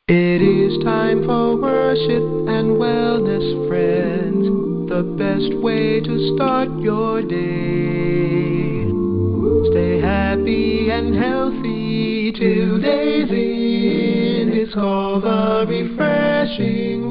It is time for worship and wellness, friends. The best way to start your day. Stay happy and healthy. Today's in. It's called the refreshing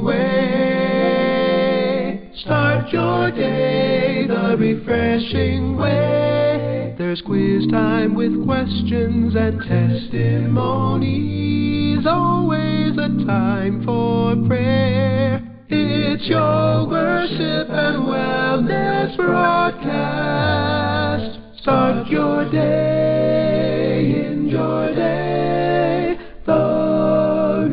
way. Start your day the refreshing way. There's quiz time with questions and testimonies. Always a time for prayer. It's your worship and wellness broadcast. Start your day in your day. The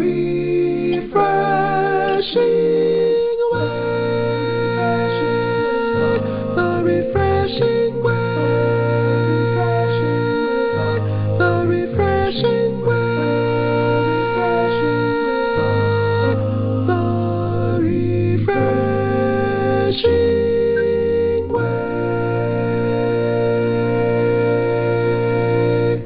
refreshing way. The refreshing way. The refreshing way. The refreshing way.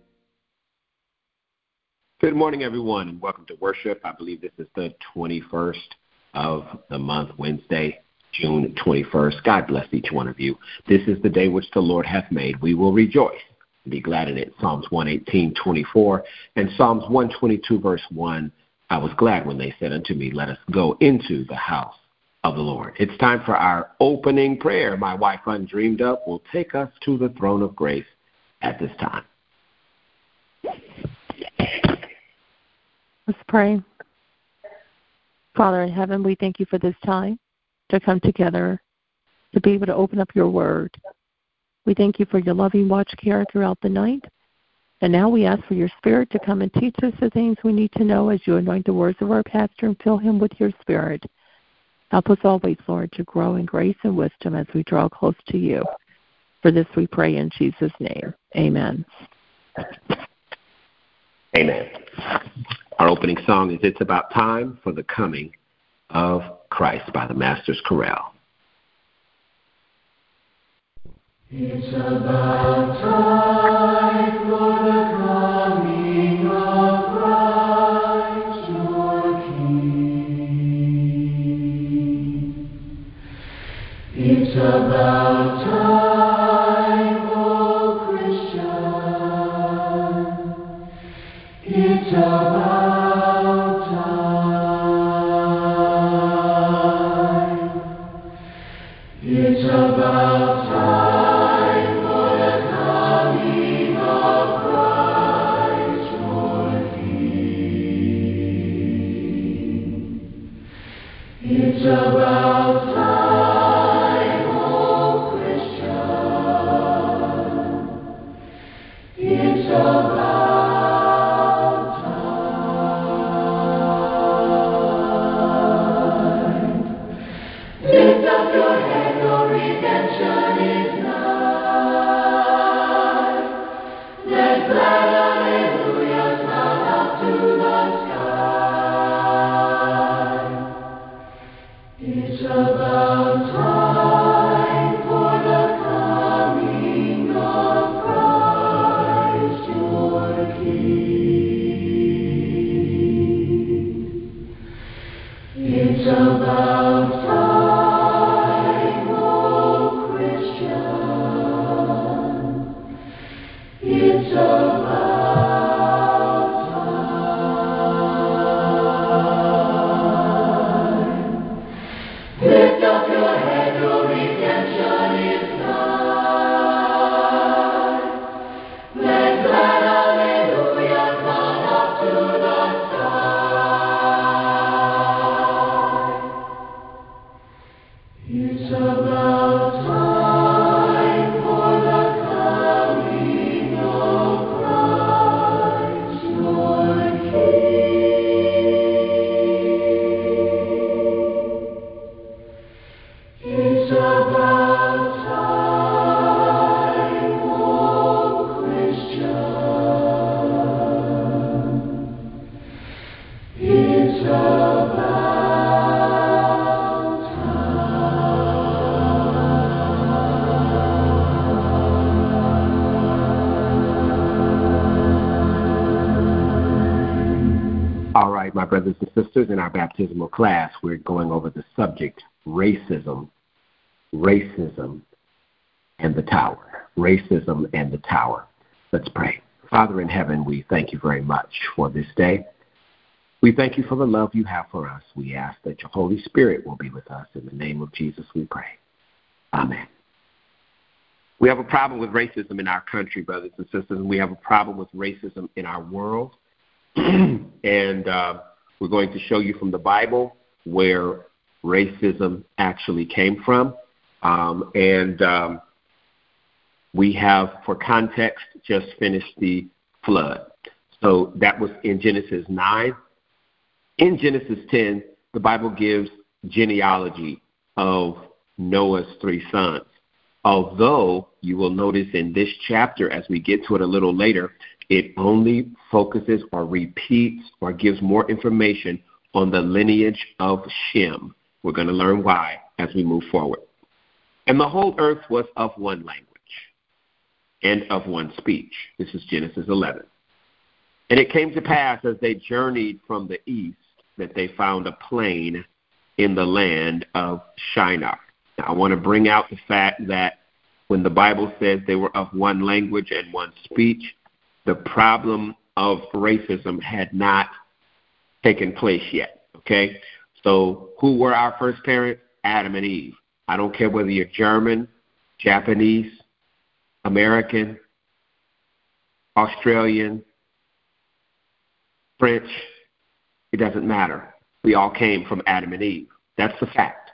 Good morning, everyone, and welcome to worship. I believe this is the 21st of the month, Wednesday, June 21st. God bless each one of you. This is the day which the Lord hath made. We will rejoice and be glad in it. Psalms 118:24 and Psalms 122, verse 1. I was glad when they said unto me, let us go into the house of the Lord. It's time for our opening prayer. My wife, Undreamed Up, will take us to the throne of grace at this time. Let's pray. Father in heaven, we thank you for this time to come together, to be able to open up your word. We thank you for your loving watch care throughout the night. And now we ask for your spirit to come and teach us the things we need to know as you anoint the words of our pastor and fill him with your spirit. Help us always, Lord, to grow in grace and wisdom as we draw close to you. For this we pray in Jesus' name. Amen. Amen. Our opening song is It's About Time for the Coming of Christ by the Masters Chorale. It's about time for the coming of Christ your King. It's about time, oh Christian. It's about time. It's about time for the coming of Christ your King. It's about time, oh Christian. brothers and sisters, in our baptismal class, we're going over the subject, racism, and the tower. Racism and the tower. Let's pray. Father in heaven, we thank you very much for this day. We thank you for the love you have for us. We ask that your Holy Spirit will be with us. In the name of Jesus, we pray. Amen. We have a problem with racism in our country, brothers and sisters, and we have a problem with racism in our world. And we're going to show you from the Bible where racism actually came from. We have, for context, just finished the flood. So that was in Genesis 9. In Genesis 10, the Bible gives genealogy of Noah's 3 sons. Although you will notice in this chapter, as we get to it a little later, it only focuses or repeats or gives more information on the lineage of Shem. We're going to learn why as we move forward. And the whole earth was of one language and of one speech. This is Genesis 11. And it came to pass as they journeyed from the east that they found a plain in the land of Shinar. Now, I want to bring out the fact that when the Bible says they were of one language and one speech, the problem of racism had not taken place yet, okay? So who were our first parents? Adam and Eve. I don't care whether you're German, Japanese, American, Australian, French, it doesn't matter. We all came from Adam and Eve. That's the fact.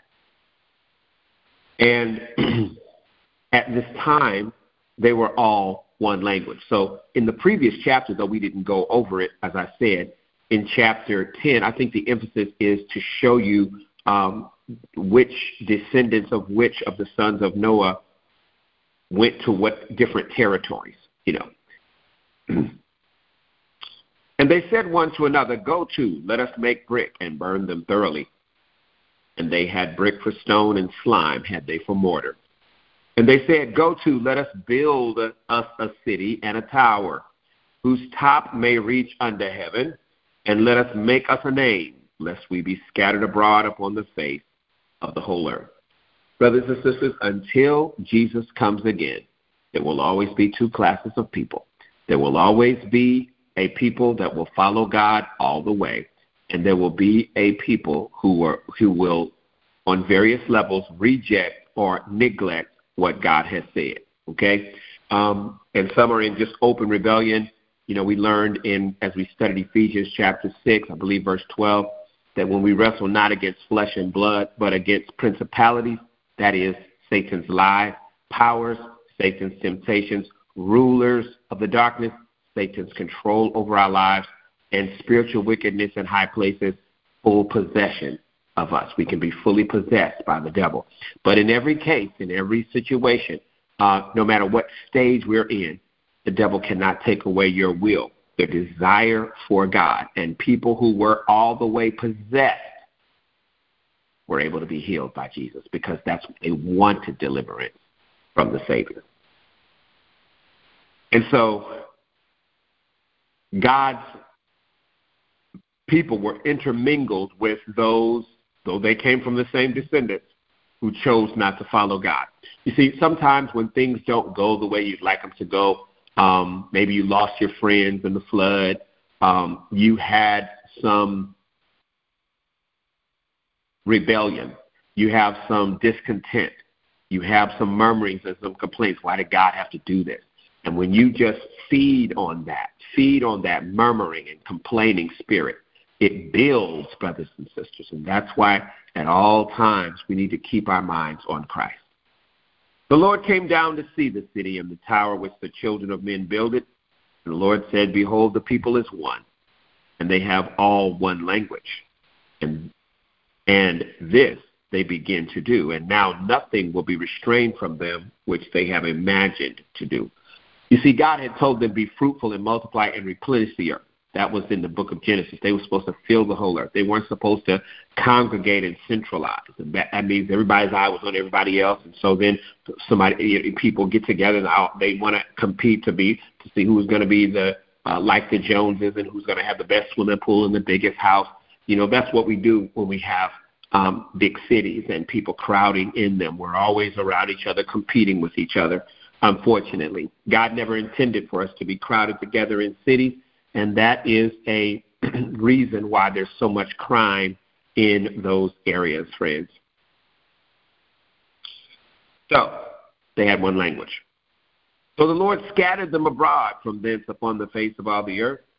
And at this time, they were all one language. So in the previous chapter, though we didn't go over it, as I said, in chapter 10, I think the emphasis is to show you which descendants of which of the sons of Noah went to what different territories, you know. And they said one to another, "Go to, let us make brick and burn them thoroughly." And they had brick for stone, and slime had they for mortar. And they said, "Go to, let us build us a city and a tower, whose top may reach unto heaven, and let us make us a name, lest we be scattered abroad upon the face of the whole earth." Brothers and sisters, until Jesus comes again, there will always be two classes of people. There will always be a people that will follow God all the way, and there will be a people who will, on various levels, reject or neglect what God has said, okay? And some are in just open rebellion. You know, we learned as we studied Ephesians chapter 6, I believe verse 12, that when we wrestle not against flesh and blood, but against principalities, that is Satan's lies, powers, Satan's temptations, rulers of the darkness, Satan's control over our lives, and spiritual wickedness in high places, full possession of us. We can be fully possessed by the devil. But in every case, in every situation, no matter what stage we're in, the devil cannot take away your will, the desire for God. And people who were all the way possessed were able to be healed by Jesus because that's what they wanted, deliverance from the Savior. And so God's people were intermingled with those, though they came from the same descendants, who chose not to follow God. You see, sometimes when things don't go the way you'd like them to go, maybe you lost your friends in the flood, you had some rebellion, you have some discontent, you have some murmurings and some complaints. Why did God have to do this? And when you just feed on that murmuring and complaining spirit, it builds, brothers and sisters. And that's why at all times we need to keep our minds on Christ. The Lord came down to see the city and the tower which the children of men builded. And the Lord said, "Behold, the people is one, and they have all one language. And this they begin to do. And now nothing will be restrained from them which they have imagined to do." You see, God had told them, "Be fruitful and multiply and replenish the earth." That was in the book of Genesis. They were supposed to fill the whole earth. They weren't supposed to congregate and centralize. And that means everybody's eye was on everybody else. And so then people get together and they want to compete to see who's going to be like the Joneses and who's going to have the best swimming pool and the biggest house. That's what we do when we have big cities and people crowding in them. We're always around each other, competing with each other, unfortunately. God never intended for us to be crowded together in cities, and that is a reason why there's so much crime in those areas, friends. So they had one language. So the Lord scattered them abroad from thence upon the face of all the earth,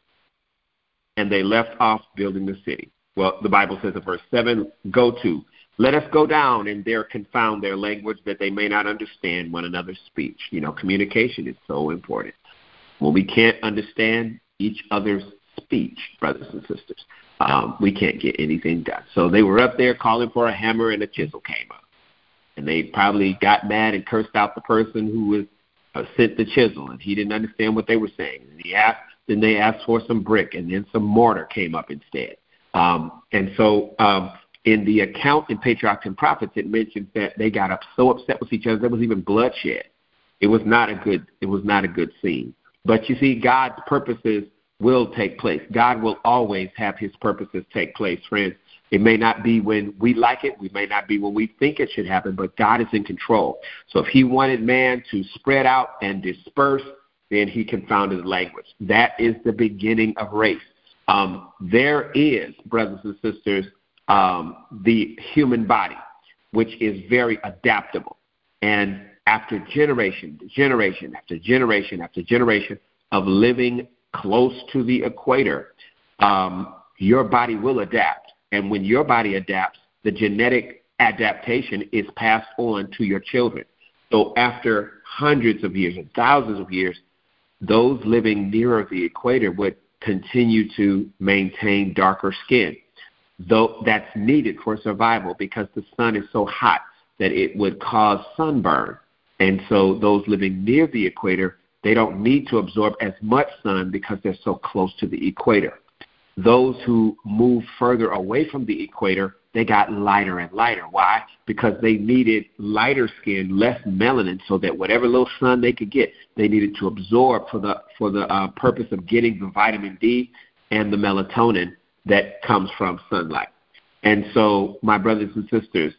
and they left off building the city. Well, the Bible says in verse 7, let us go down and there confound their language, that they may not understand one another's speech. Communication is so important. When we can't understand each other's speech, brothers and sisters, we can't get anything done. So they were up there calling for a hammer, and a chisel came up. And they probably got mad and cursed out the person who was sent the chisel, and he didn't understand what they were saying. And then they asked for some brick, and then some mortar came up instead. And so in the account in Patriarchs and Prophets, it mentions that they got so upset with each other there was even bloodshed. It was not a good scene. But you see, God's purposes will take place. God will always have his purposes take place, friends. It may not be when we like it. We may not be when we think it should happen, but God is in control. So if he wanted man to spread out and disperse, then he confounded the language. That is the beginning of race. There is, brothers and sisters, the human body, which is very adaptable. And after generation after generation after generation of living close to the equator, your body will adapt. And when your body adapts, the genetic adaptation is passed on to your children. So after hundreds of years and thousands of years, those living nearer the equator would continue to maintain darker skin, though that's needed for survival because the sun is so hot that it would cause sunburn. And so those living near the equator, they don't need to absorb as much sun because they're so close to the equator. Those who move further away from the equator, they got lighter and lighter. Why? Because they needed lighter skin, less melanin, so that whatever little sun they could get, they needed to absorb for the purpose of getting the vitamin D and the melatonin that comes from sunlight. And so, my brothers and sisters,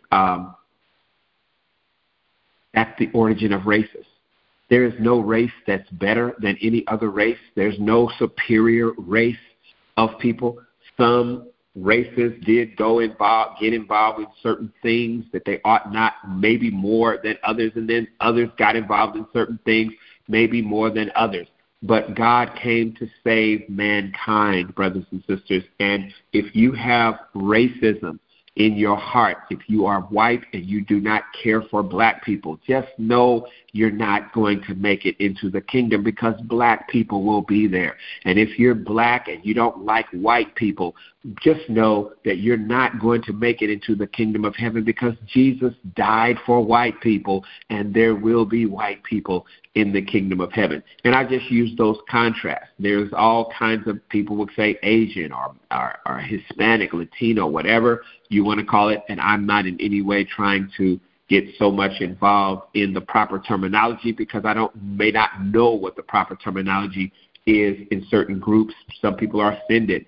that's the origin of races. There is no race that's better than any other race. There's no superior race of people. Some races did get involved in certain things that they ought not, maybe more than others, and then others got involved in certain things, maybe more than others. But God came to save mankind, brothers and sisters. And if you have racism in your heart, if you are white and you do not care for black people, just know you're not going to make it into the kingdom because black people will be there. And if you're black and you don't like white people, just know that you're not going to make it into the kingdom of heaven because Jesus died for white people, and there will be white people in the kingdom of heaven. And I just use those contrasts. There's all kinds of people would say Asian or Hispanic, Latino, whatever you want to call it, and I'm not in any way trying to get so much involved in the proper terminology because I may not know what the proper terminology is in certain groups. Some people are offended.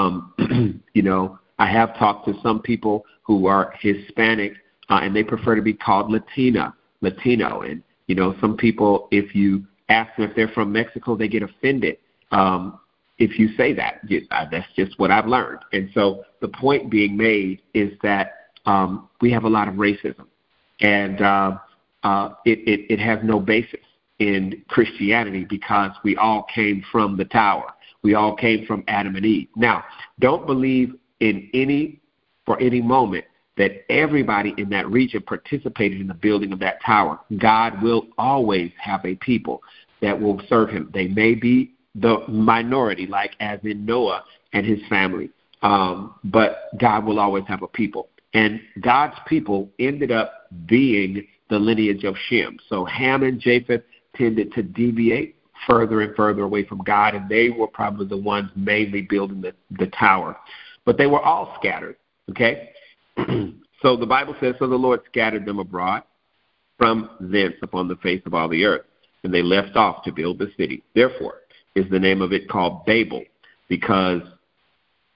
I have talked to some people who are Hispanic and they prefer to be called Latino. And, some people, if you ask them if they're from Mexico, they get offended if you say that. That's just what I've learned. And so the point being made is that we have a lot of racism. And it has no basis in Christianity because we all came from the tower. We all came from Adam and Eve. Now, don't believe for any moment that everybody in that region participated in the building of that tower. God will always have a people that will serve him. They may be the minority, like as in Noah and his family, but God will always have a people. And God's people ended up being the lineage of Shem. So Ham and Japheth tended to deviate further and further away from God, and they were probably the ones mainly building the tower. But they were all scattered, okay? So the Bible says, so the Lord scattered them abroad from thence upon the face of all the earth, and they left off to build the city. Therefore is the name of it called Babel, because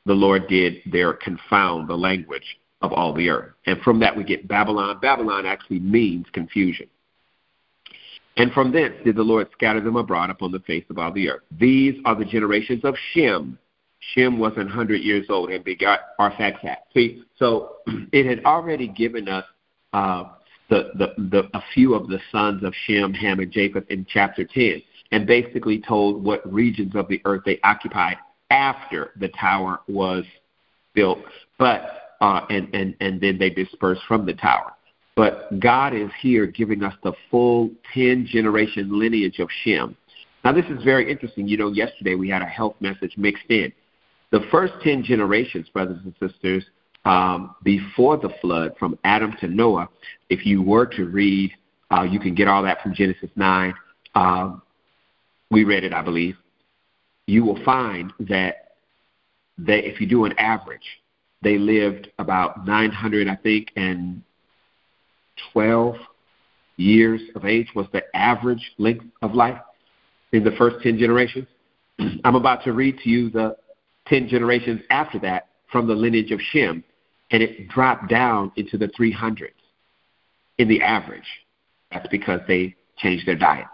the Lord did there confound the language of all the earth. And from that we get Babylon. Babylon actually means confusion. And from thence did the Lord scatter them abroad upon the face of all the earth. These are the generations of Shem. Shem was 100 years old and begot Arphaxad. See, so it had already given us a few of the sons of Shem, Ham, and Japheth in chapter 10, and basically told what regions of the earth they occupied after the tower was built, but and then they dispersed from the tower. But God is here giving us the full 10-generation lineage of Shem. Now, this is very interesting. You know, yesterday we had a health message mixed in. The first 10 generations, brothers and sisters, before the flood, from Adam to Noah, if you were to read, you can get all that from Genesis 9. We read it, I believe. You will find that if you do an average, they lived about 900, I think, and 12 years of age was the average length of life in the first 10 generations. I'm about to read to you the 10 generations after that from the lineage of Shem, and it dropped down into the 300s in the average. That's because they changed their diet.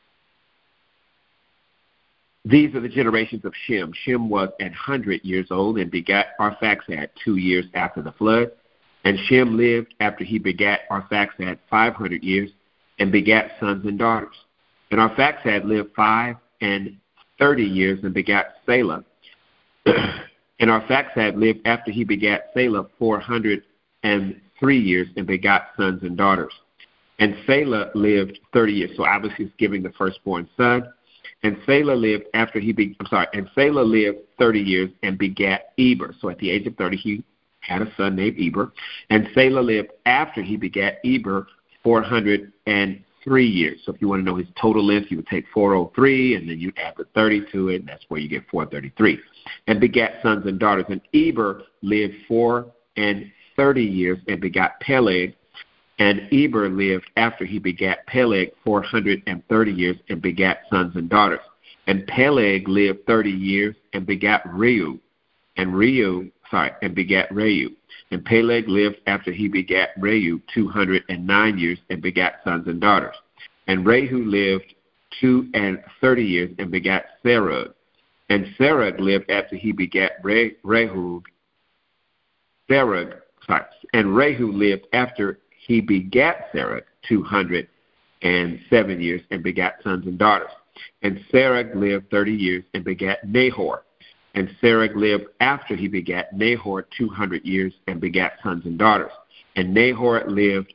These are the generations of Shem. Shem was 100 years old and begat Arphaxad 2 years after the flood. And Shem lived after he begat Arphaxad 500 years and begat sons and daughters. And Arphaxad lived 530 years and begat Salah. And Arphaxad lived after he begat Salah 403 years and begot sons and daughters. And Salah lived 30 years. So obviously it's giving the firstborn son. And Salah lived Salah lived 30 years and begat Eber. So at the age of 30, he had a son named Eber. And Salah lived after he begat Eber 403 years. So if you want to know his total length, you would take 403, and then you add the 30 to it, and that's where you get 433. And begat sons and daughters. And Eber lived 430 years and begot Peleg. And Eber lived after he begat Peleg 430 years and begat sons and daughters. And Peleg lived 30 years and begat Reu. And begat Reu. And Peleg lived after he begat Reu 209 years and begat sons and daughters. And Rehu lived 230 years and begat Serug. And Serug lived after he begat Rehu. And Rehu lived after he begat Serug 207 years and begat sons and daughters. And Serug lived 30 years and begat Nahor. And Serug lived after he begat Nahor 200 years and begat sons and daughters. And Nahor lived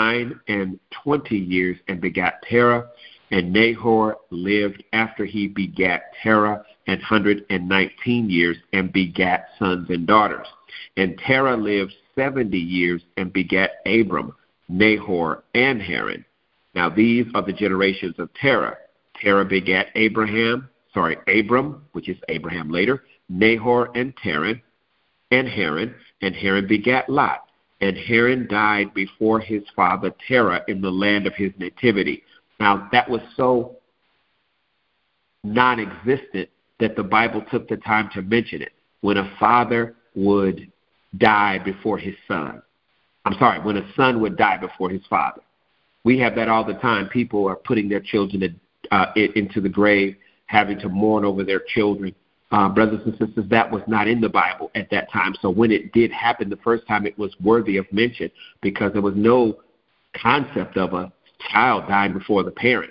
29 years and begat Terah. And Nahor lived after he begat Terah 119 years and begat sons and daughters. And Terah lived 70 years and begat Abram, Nahor, and Haran. Now these are the generations of Terah. Terah begat Abram, which is Abraham later, Nahor and Haran, and Haran begat Lot. And Haran died before his father Terah in the land of his nativity. Now that was so non-existent that the Bible took the time to mention it. When a father would die before his son. When a son would die before his father. We have that all the time. People are putting their children into the grave, having to mourn over their children. Brothers and sisters, that was not in the Bible at that time. So when it did happen the first time, it was worthy of mention because there was no concept of a child dying before the parent.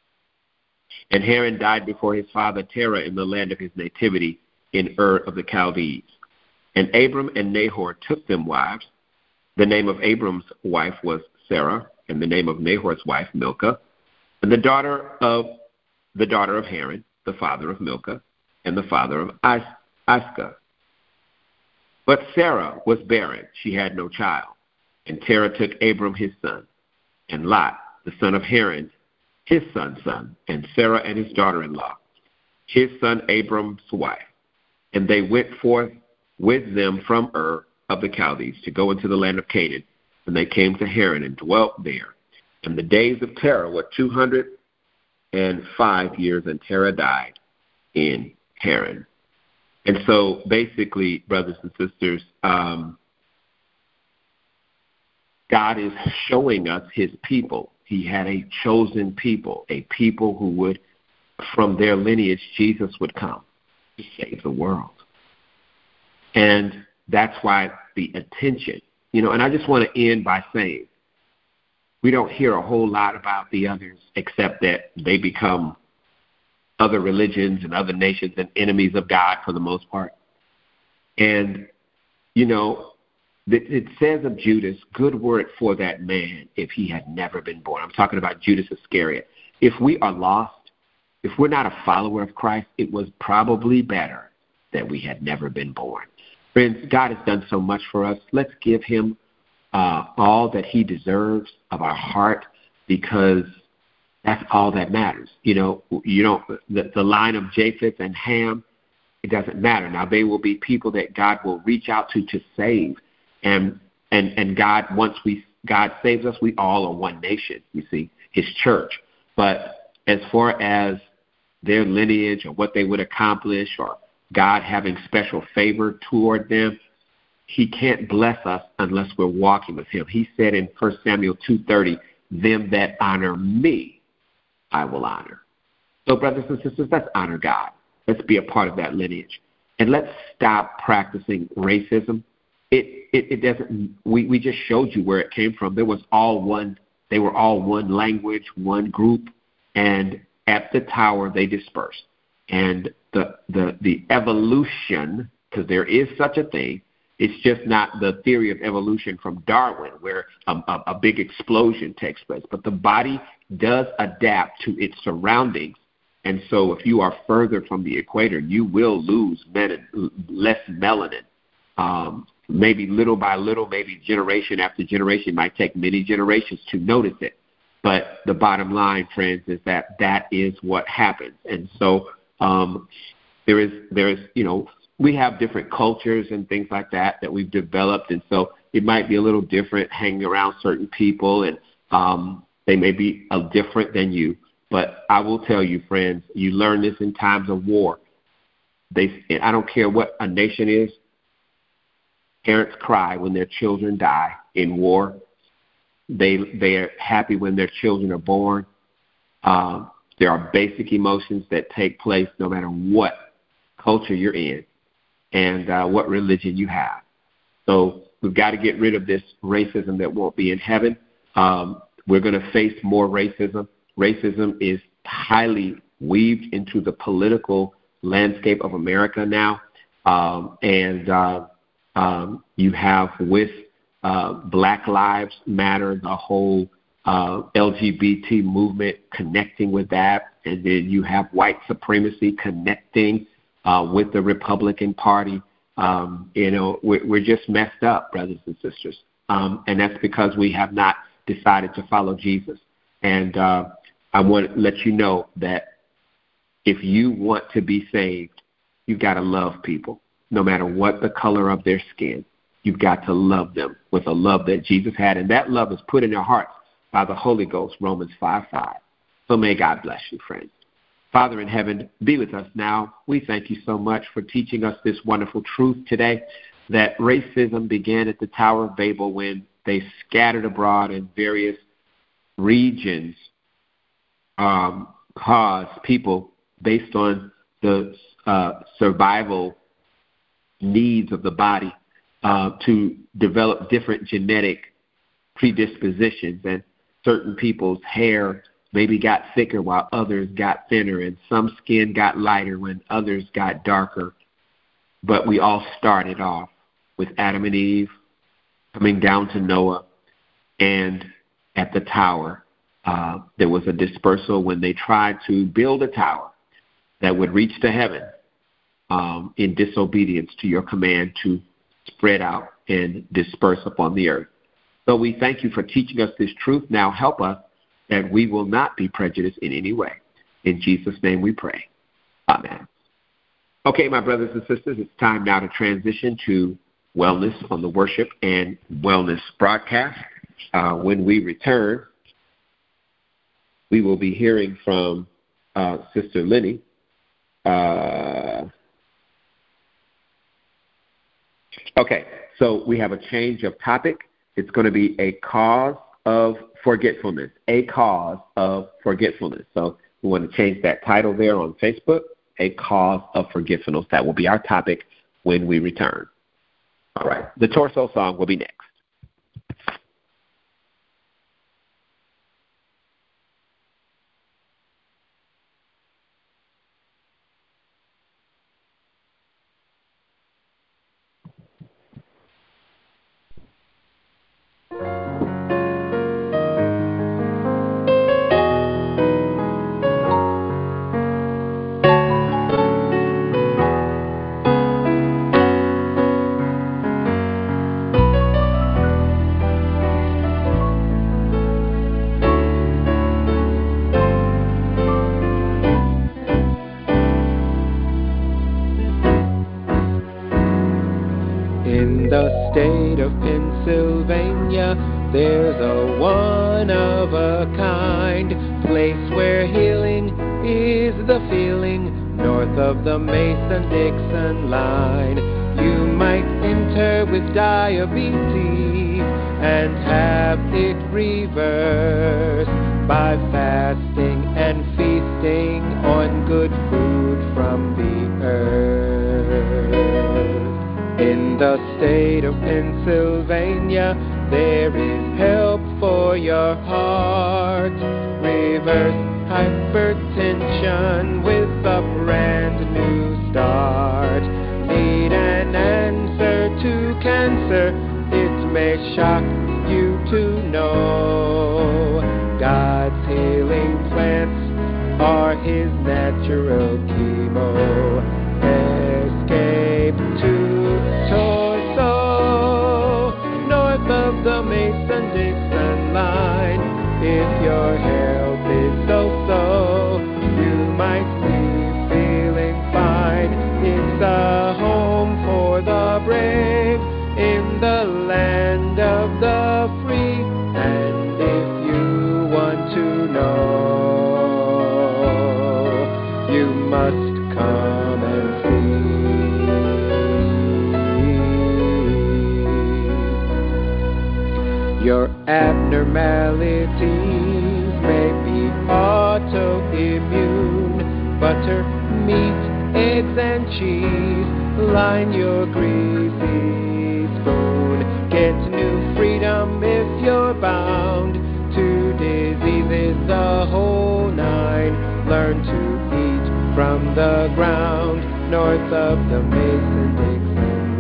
And Haran died before his father Terah in the land of his nativity in Ur of the Chaldees. And Abram and Nahor took them wives. The name of Abram's wife was Sarah, and the name of Nahor's wife Milcah, and the daughter of Haran, the father of Milcah, and the father of Iscah. But Sarah was barren; she had no child. And Terah took Abram his son, and Lot, the son of Haran, his son's son, and Sarah and his daughter-in-law, his son Abram's wife. And they went forth with them from Ur of the Chaldees to go into the land of Canaan. And they came to Haran and dwelt there. And the days of Terah were 205 years, and Terah died in Haran. And so basically, brothers and sisters, God is showing us his people. He had a chosen people, a people who would, from their lineage, Jesus would come to save the world. And that's why the attention, and I just want to end by saying, we don't hear a whole lot about the others except that they become other religions and other nations and enemies of God for the most part. And, it says of Judas, good word for that man if he had never been born. I'm talking about Judas Iscariot. If we are lost, if we're not a follower of Christ, it was probably better that we had never been born. Friends, God has done so much for us. Let's give him all that he deserves of our heart, because that's all that matters. The line of Japheth and Ham, it doesn't matter. Now, they will be people that God will reach out to save. And God, once God saves us, we all are one nation, you see, his church. But as far as their lineage or what they would accomplish or God having special favor toward them, he can't bless us unless we're walking with him. He said in 1 Samuel 2:30, them that honor me, I will honor. So, brothers and sisters, let's honor God. Let's be a part of that lineage. And let's stop practicing racism. It doesn't. We just showed you where it came from. They were all one language, one group, and at the tower they dispersed. And the evolution, because there is such a thing, it's just not the theory of evolution from Darwin where a big explosion takes place. But the body does adapt to its surroundings. And so if you are further from the equator, you will lose less melanin. Maybe little by little, maybe generation after generation. It might take many generations to notice it. But the bottom line, friends, is that is what happens. And so there is, we have different cultures and things like that we've developed. And so it might be a little different hanging around certain people, and they may be different than you. But I will tell you, friends, you learn this in times of war. I don't care what a nation is. Parents cry when their children die in war. They are happy when their children are born. There are basic emotions that take place no matter what culture you're in and what religion you have. So we've got to get rid of this racism that won't be in heaven. We're going to face more racism. Racism is highly weaved into the political landscape of America now. You have with Black Lives Matter, the whole LGBT movement connecting with that. And then you have white supremacy connecting with the Republican Party. We're just messed up, brothers and sisters. And that's because we have not decided to follow Jesus. And I want to let you know that if you want to be saved, you've got to love people, no matter what the color of their skin. You've got to love them with a love that Jesus had. And that love is put in their hearts by the Holy Ghost, Romans 5:5. So may God bless you, friends. Father in heaven, be with us now. We thank you so much for teaching us this wonderful truth today, that racism began at the Tower of Babel when they scattered abroad in various regions, caused people based on the survival needs of the body to develop different genetic predispositions, and certain people's hair maybe got thicker while others got thinner, and some skin got lighter when others got darker. But we all started off with Adam and Eve coming down to Noah, and at the tower there was a dispersal when they tried to build a tower that would reach to heaven in disobedience to your command to spread out and disperse upon the earth. So we thank you for teaching us this truth. Now help us that we will not be prejudiced in any way. In Jesus' name we pray. Amen. Okay, my brothers and sisters, it's time now to transition to Wellness on the Worship and Wellness broadcast. When we return, we will be hearing from Sister Lenny. Okay, so we have a change of topic. It's going to be a cause of forgetfulness, a cause of forgetfulness. So we want to change that title there on Facebook, a cause of forgetfulness. That will be our topic when we return. All right, the torso song will be next. In the state of Pennsylvania, there's a one-of-a-kind place where healing is the feeling, north of the Mason-Dixon line. You might enter with diabetes and have it reversed by fasting and feasting on good food from the earth. In the state of Pennsylvania, there is help for your heart. Reverse hypertension with a brand new start. Need an answer to cancer? It may shock you to know God's healing plants are His natural chemo. Escape to torso, north of the Mason-Dixon line. If your health is so-so, you might be feeling fine. It's a home for the brave in the land of the free. And if you want to know, you must come and see. Your abnormalities may be autoimmune. Butter, meat, eggs, and cheese line your greasy spoon. Get new freedom if you're bound to diseases, the whole nine. Learn to eat from the ground, north of the Mason-Dixon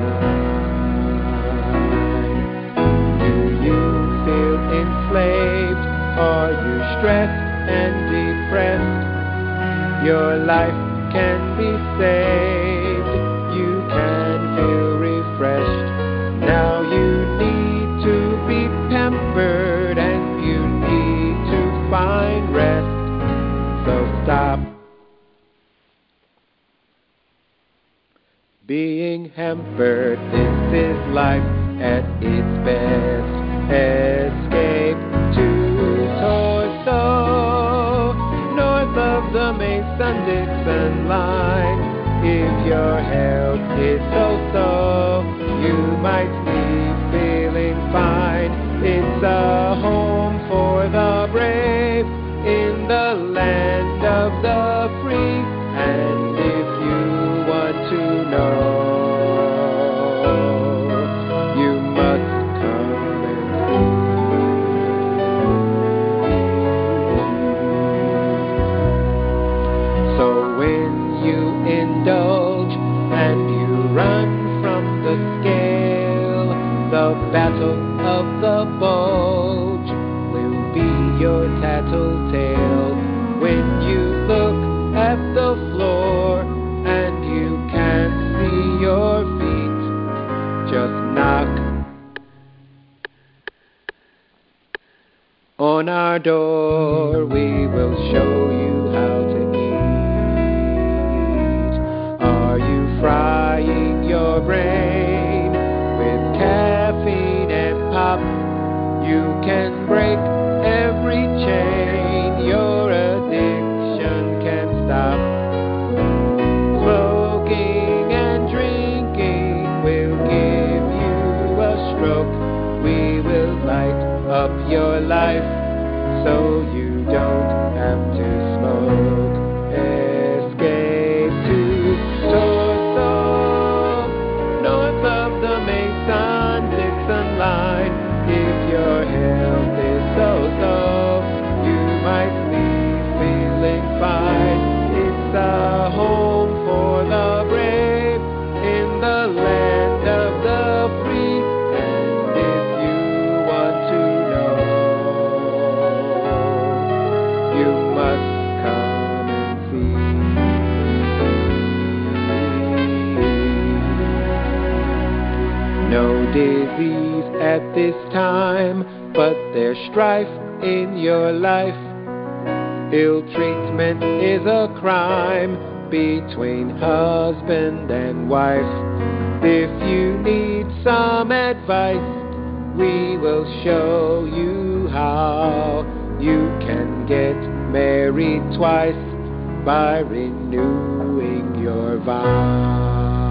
line. Do you feel enslaved? Are you stressed and depressed? Your life can be saved. You can feel refreshed. Now you need to be pampered and you need to find rest. So stop being hampered. This is life at its best. Escape to torso, north of the Mason-Dixon line. If your health is so-so, you might be feeling fine. It's a home for the brave in the land of the free. And if you want to know, you must come and see. So when you indulge and you run from the scale, disease at this time, but there's strife in your life. Ill treatment is a crime between husband and wife. If you need some advice, we will show you how you can get married twice by renewing your vow.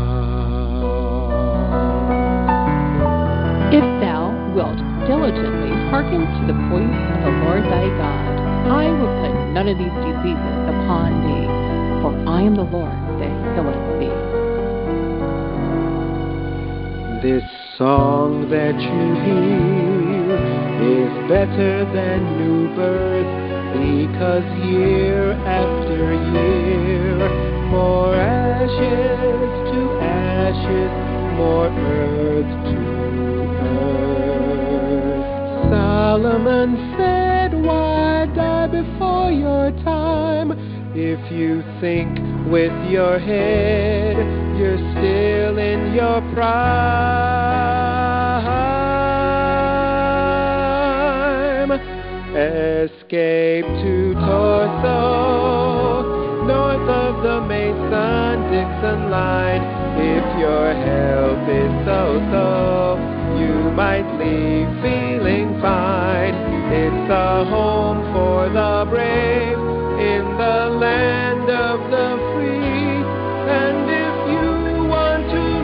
If thou wilt diligently hearken to the voice of the Lord thy God, I will put none of these diseases upon thee, for I am the Lord that healeth thee. This song that you hear is better than new birth, because year after year, more ashes to ashes, more earth to earth. Solomon said, why die before your time? If you think with your head, you're still in your prime. Escape to Torso, north of the Mason-Dixon line. If your health is so-so, you might leave feeling fine. It's a home for the brave in the land of the free. And if you want to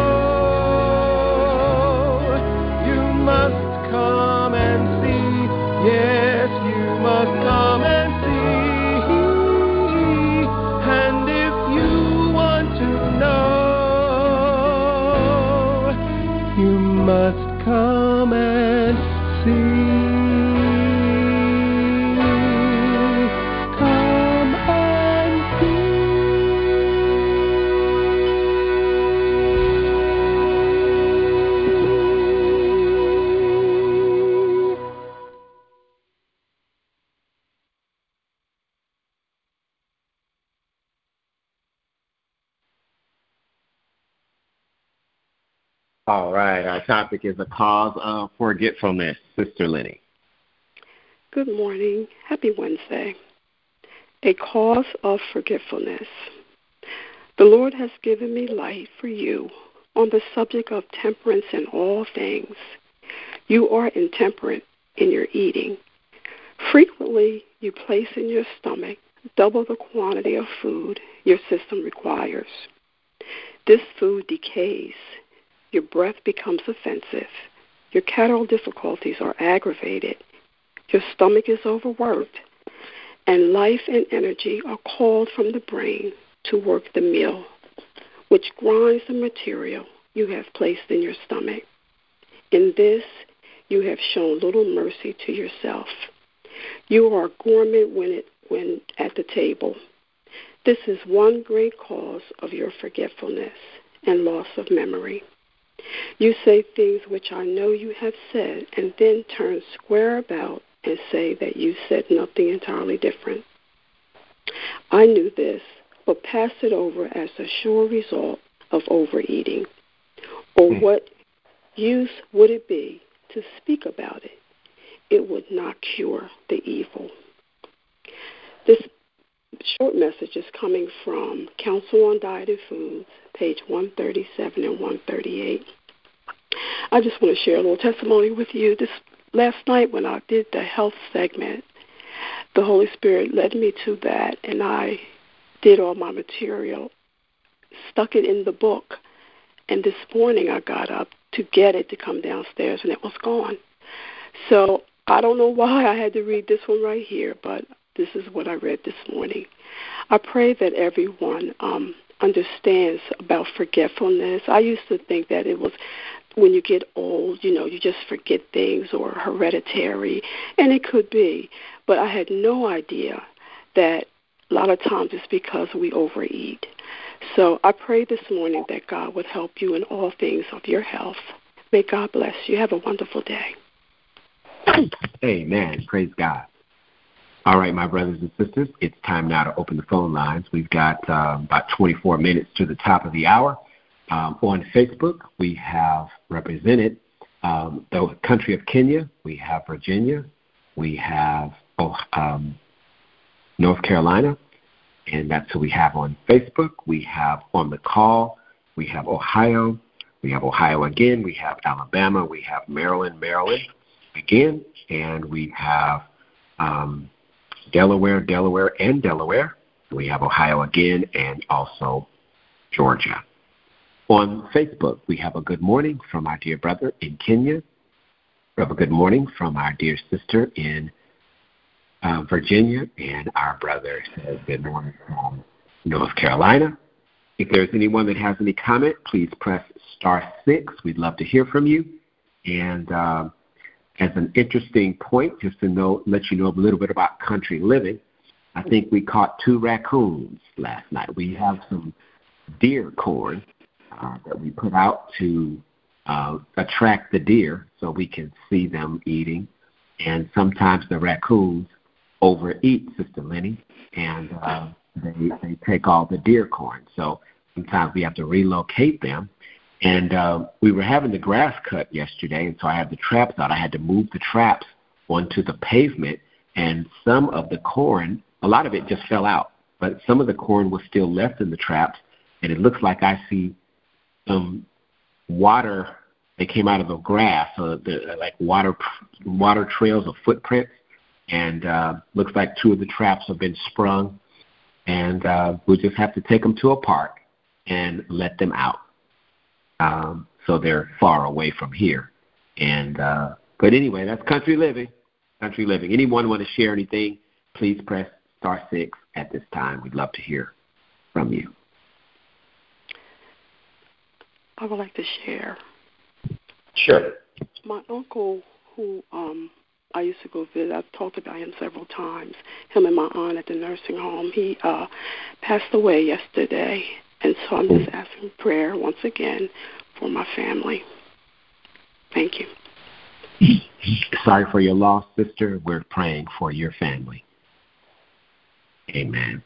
know, you must come and see. Yes, you must come and see. And if you want to know, you must come and see. Come and see. All right, our topic is a cause of forgetfulness. Sister Lenny. Good morning. Happy Wednesday. A cause of forgetfulness. The Lord has given me light for you on the subject of temperance in all things. You are intemperate in your eating. Frequently, you place in your stomach double the quantity of food your system requires. This food decays. Your breath becomes offensive. Your cataract difficulties are aggravated. Your stomach is overworked. And life and energy are called from the brain to work the mill, which grinds the material you have placed in your stomach. In this, you have shown little mercy to yourself. You are gourmet when at the table. This is one great cause of your forgetfulness and loss of memory. You say things which I know you have said, and then turn square about and say that you said nothing entirely different. I knew this, but passed it over as a sure result of overeating. Or what use would it be to speak about it? It would not cure the evil. This short message is coming from Counsel on Diet Foods, page 137 and 138. I just want to share a little testimony with you. This last night when I did the health segment, the Holy Spirit led me to that, and I did all my material, stuck it in the book, and this morning I got up to get it to come downstairs, and it was gone. So I don't know why I had to read this one right here, but this is what I read this morning. I pray that everyone understands about forgetfulness. I used to think that it was when you get old, you just forget things, or hereditary, and it could be. But I had no idea that a lot of times it's because we overeat. So I pray this morning that God would help you in all things of your health. May God bless you. Have a wonderful day. Amen. Praise God. All right, my brothers and sisters, it's time now to open the phone lines. We've got about 24 minutes to the top of the hour. On Facebook, we have represented the country of Kenya. We have Virginia. We have North Carolina, and that's who we have on Facebook. We have on the call, we have Ohio. We have Ohio again. We have Alabama. We have Maryland again. And we have Delaware. We have Ohio again, and also Georgia. On Facebook, we have a good morning from our dear brother in Kenya. We have a good morning from our dear sister in Virginia, and our brother says good morning from North Carolina. If there's anyone that has any comment, please press *6. We'd love to hear from you. And as an interesting point, just to let you know a little bit about country living, I think we caught 2 raccoons last night. We have some deer corn that we put out to attract the deer so we can see them eating. And sometimes the raccoons overeat, Sister Lenny, and they take all the deer corn. So sometimes we have to relocate them. And we were having the grass cut yesterday, and so I had the traps out. I had to move the traps onto the pavement, and some of the corn, a lot of it just fell out, but some of the corn was still left in the traps, and it looks like I see some water. They came out of the grass, so they're like water trails or footprints, and looks like 2 of the traps have been sprung, and we'll just have to take them to a park and let them out. So they're far away from here. And but anyway, that's country living. Anyone want to share anything, please press *6 at this time. We'd love to hear from you. I would like to share. Sure. My uncle, who I used to go visit, I've talked about him several times, him and my aunt at the nursing home. He passed away yesterday, and so I'm just asking prayer once again for my family. Thank you. Sorry for your loss, sister. We're praying for your family. Amen.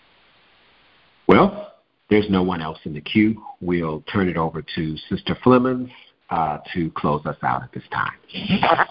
Well, there's no one else in the queue. We'll turn it over to Sister Flemons to close us out at this time.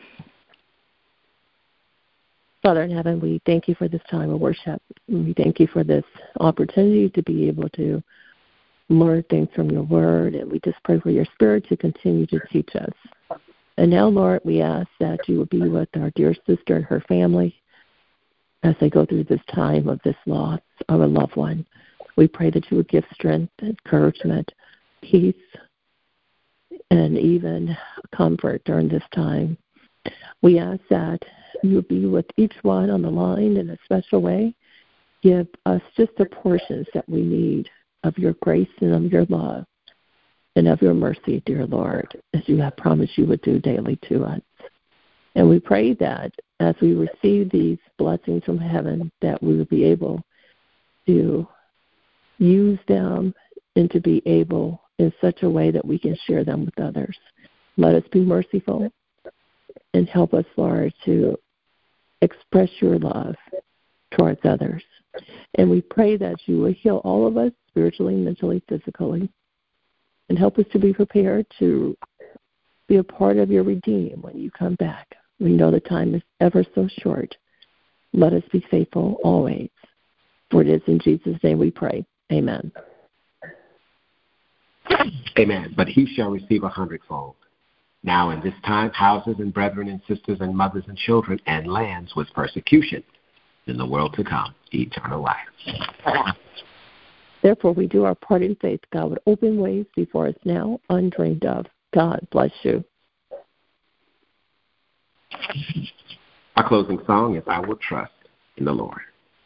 Father in heaven, we thank you for this time of worship. We thank you for this opportunity to be able to learn things from your word, and we just pray for your spirit to continue to teach us. And now, Lord, we ask that you would be with our dear sister and her family as they go through this time of this loss of a loved one. We pray that you would give strength, encouragement, peace, and even comfort during this time. We ask that you would be with each one on the line in a special way. Give us just the portions that we need of your grace and of your love and of your mercy, dear Lord, as you have promised you would do daily to us. And we pray that as we receive these blessings from heaven, that we will be able to use them and to be able in such a way that we can share them with others. Let us be merciful and help us, Lord, to express your love towards others. And we pray that you will heal all of us spiritually, mentally, physically, and help us to be prepared to be a part of your redeem when you come back. We know the time is ever so short. Let us be faithful always. For it is in Jesus' name we pray. Amen. Amen. But he shall receive 100-fold. Now in this time, houses and brethren and sisters and mothers and children and lands with persecution. In the world to come, eternal life. Therefore, we do our part in faith. God would open ways before us now, undreamed of. God bless you. Our closing song is I Will Trust in the Lord.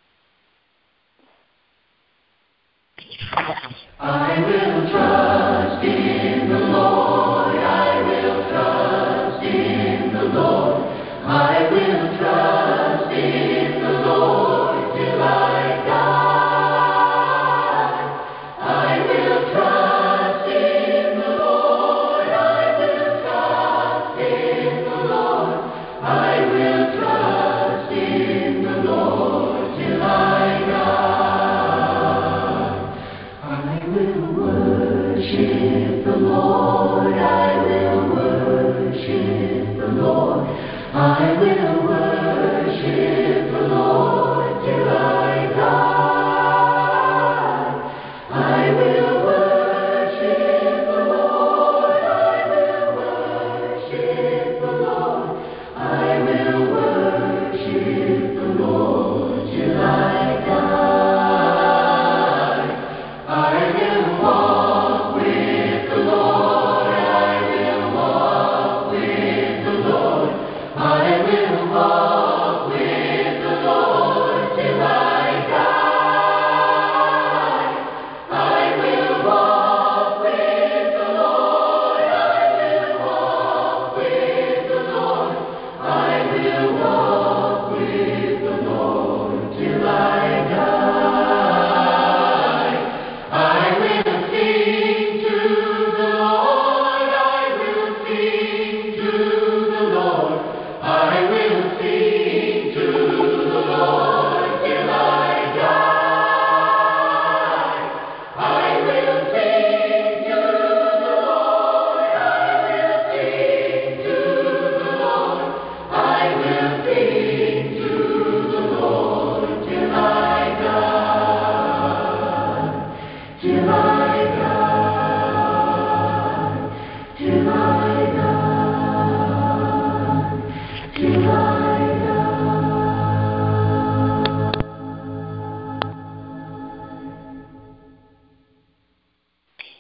I will trust in the Lord. I will trust in the Lord. I will trust in the Lord till I die. I will trust in the Lord. I will trust in the Lord. I will trust in the Lord.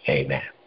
Amen.